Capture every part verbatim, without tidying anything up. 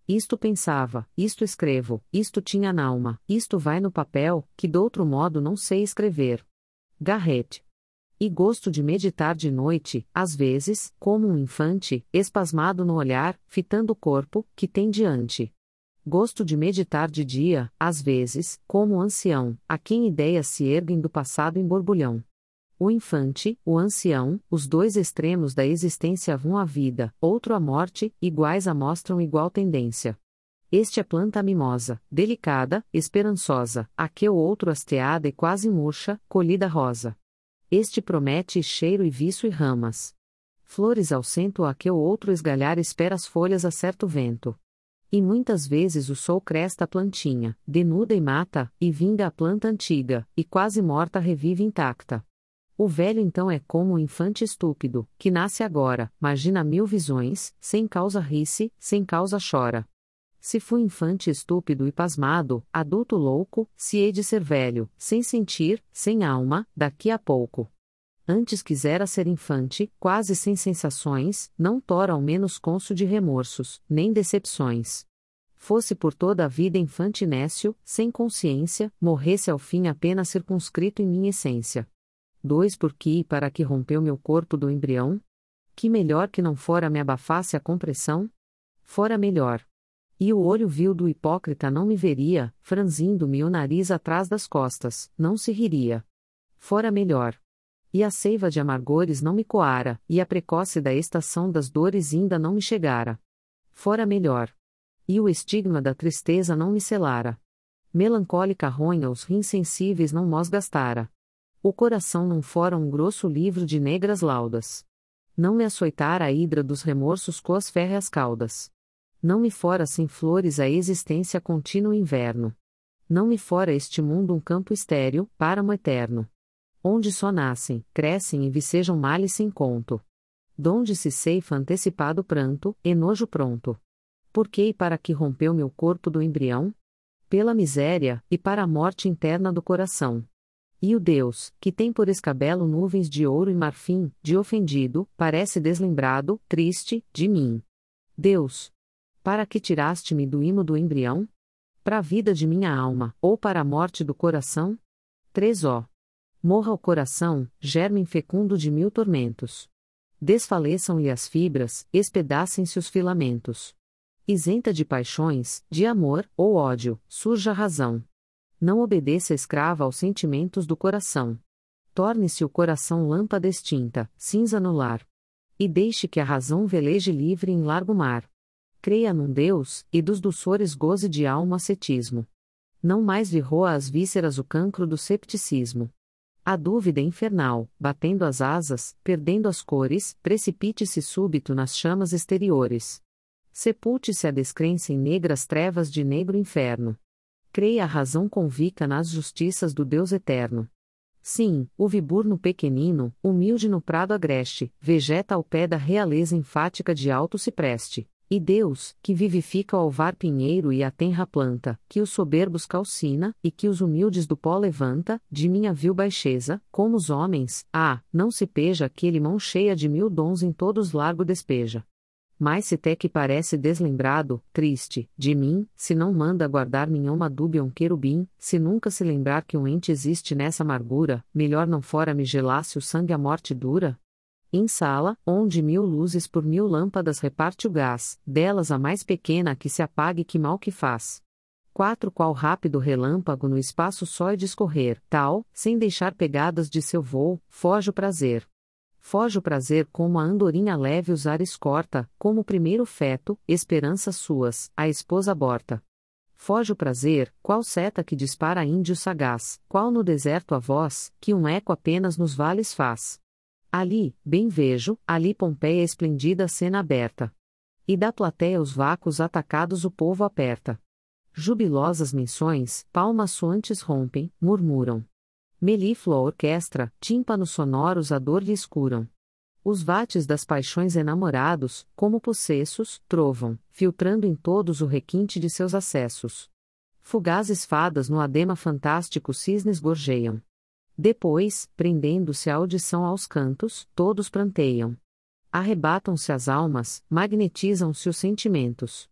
Isto pensava, isto escrevo, isto tinha nalma, isto vai no papel, que doutro modo não sei escrever. Garrett. E gosto de meditar de noite, às vezes, como um infante, espasmado no olhar, fitando o corpo, que tem diante. Gosto de meditar de dia, às vezes, como um ancião, a quem ideias se erguem do passado em borbulhão. O infante, o ancião, os dois extremos da existência vão à vida, outro à morte, iguais a mostram igual tendência. Este é planta mimosa, delicada, esperançosa, aquele outro hasteada e quase murcha, colhida rosa. Este promete cheiro e viço e ramas. Flores ao centro, aquele outro esgalhar espera as folhas a certo vento. E muitas vezes o sol cresta a plantinha, denuda e mata, e vinga a planta antiga, e quase morta revive intacta. O velho então é como um infante estúpido, que nasce agora, imagina mil visões, sem causa ri-se, sem causa chora. Se fui infante estúpido e pasmado, adulto louco, se hei de ser velho, sem sentir, sem alma, daqui a pouco. Antes quisera ser infante, quase sem sensações, não tora ao menos côncio de remorsos, nem decepções. Fosse por toda a vida infante nécio, sem consciência, morresse ao fim apenas circunscrito em minha essência. Dois por que e para que rompeu meu corpo do embrião? Que melhor que não fora me abafasse a compressão? Fora melhor. E o olho vil do hipócrita não me veria, franzindo-me o nariz atrás das costas, não se riria. Fora melhor. E a seiva de amargores não me coara, e a precoce da estação das dores ainda não me chegara. Fora melhor. E o estigma da tristeza não me selara. Melancólica ronha os rins sensíveis não mos gastara. O coração não fora um grosso livro de negras laudas. Não me açoitara a hidra dos remorsos coas férreas caudas. Não me fora sem flores a existência contínuo inverno. Não me fora este mundo um campo estéril, páramo eterno. Onde só nascem, crescem e vicejam males sem conto. Donde se ceifa antecipado pranto, enojo pronto. Por que e para que rompeu meu corpo do embrião? Pela miséria, e para a morte interna do coração. E o Deus, que tem por escabelo nuvens de ouro e marfim, de ofendido, parece deslembrado, triste, de mim. Deus! Para que tiraste-me do imo do embrião? Para a vida de minha alma, ou para a morte do coração? três ó. Morra o coração, germe fecundo de mil tormentos. Desfaleçam-lhe as fibras, espedacem-se os filamentos. Isenta de paixões, de amor, ou ódio, surja a razão. Não obedeça escrava aos sentimentos do coração. Torne-se o coração lâmpada extinta, cinza no lar. E deixe que a razão veleje livre em largo mar. Creia num Deus, e dos doçores goze de alma ascetismo. Não mais lhe roa as vísceras o cancro do cepticismo. A dúvida infernal, batendo as asas, perdendo as cores, precipite-se súbito nas chamas exteriores. Sepulte-se a descrença em negras trevas de negro inferno. Creia a razão convicta nas justiças do Deus eterno. Sim, o viburno pequenino, humilde no prado agreste, vegeta ao pé da realeza enfática de alto cipreste. E Deus, que vivifica o alvar pinheiro e a tenra planta, que os soberbos calcina, e que os humildes do pó levanta, de minha vil baixeza, como os homens, ah, não se peja aquele mão cheia de mil dons em todos largo despeja. Mas se te que parece deslembrado, triste, de mim, se não manda guardar minha alma dúbia um querubim, se nunca se lembrar que um ente existe nessa amargura, melhor não fora me gelasse o sangue a morte dura? Em sala, onde mil luzes por mil lâmpadas reparte o gás, delas a mais pequena que se apague que mal que faz. Quatro qual rápido relâmpago no espaço só discorrer, tal, sem deixar pegadas de seu voo, foge o prazer. Foge o prazer como a andorinha leve os ares corta, como o primeiro feto, esperanças suas, a esposa aborta. Foge o prazer, qual seta que dispara índio sagaz, qual no deserto a voz, que um eco apenas nos vales faz. Ali, bem vejo, ali Pompeia esplendida cena aberta. E da plateia os vácuos atacados o povo aperta. Jubilosas menções, palmas soantes rompem, murmuram. Melíflua orquestra, tímpanos sonoros a dor lhe escuram. Os vates das paixões enamorados, como possessos, trovam, filtrando em todos o requinte de seus acessos. Fugazes fadas no adema fantástico cisnes gorjeiam. Depois, prendendo-se a audição aos cantos, todos pranteiam. Arrebatam-se as almas, magnetizam-se os sentimentos.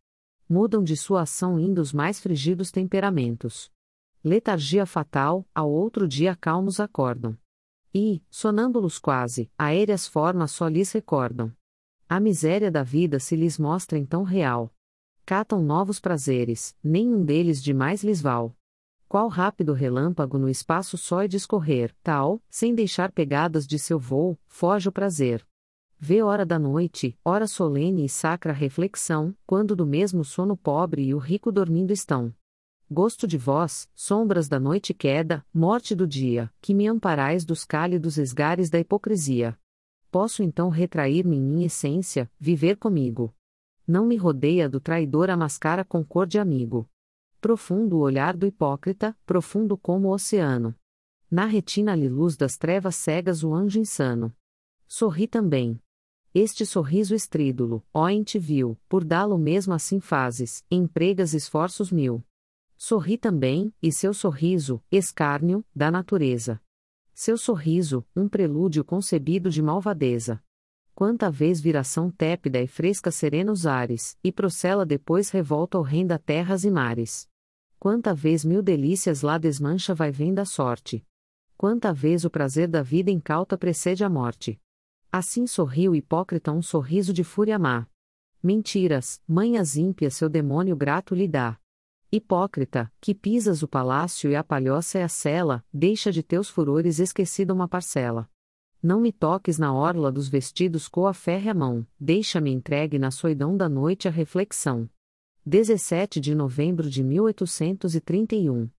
Mudam de sua ação indo os mais frigidos temperamentos. Letargia fatal, ao outro dia calmos acordam. E, sonâmbulos quase, aéreas formas só lhes recordam. A miséria da vida se lhes mostra então real. Catam novos prazeres, nenhum deles demais lhes val. Qual rápido relâmpago no espaço só e discorrer, tal, sem deixar pegadas de seu voo, foge o prazer. Vê hora da noite, hora solene e sacra reflexão, quando do mesmo sono pobre e o rico dormindo estão. Gosto de vós, sombras da noite queda, morte do dia, que me amparais dos cálidos esgares da hipocrisia. Posso então retrair-me em minha essência, viver comigo. Não me rodeia do traidor a máscara com cor de amigo. Profundo o olhar do hipócrita, profundo como o oceano. Na retina-lhe luz das trevas cegas o anjo insano. Sorri também. Este sorriso estrídulo, ó ente vil, por dá-lo mesmo assim fazes, empregas esforços mil. Sorri também, e seu sorriso, escárnio, da natureza. Seu sorriso, um prelúdio concebido de malvadeza. Quanta vez viração tépida e fresca serena os ares, e procela depois revolta horrenda terras e mares. Quanta vez mil delícias lá desmancha vai vendo a sorte. Quanta vez o prazer da vida incauta precede a morte. Assim sorriu o hipócrita um sorriso de fúria má. Mentiras, manhas ímpias seu demônio grato lhe dá. Hipócrita, que pisas o palácio e a palhoça é a cela, deixa de teus furores esquecida uma parcela. Não me toques na orla dos vestidos com a férrea mão, deixa-me entregue na soidão da noite a reflexão. dezessete de novembro de mil oitocentos e trinta e um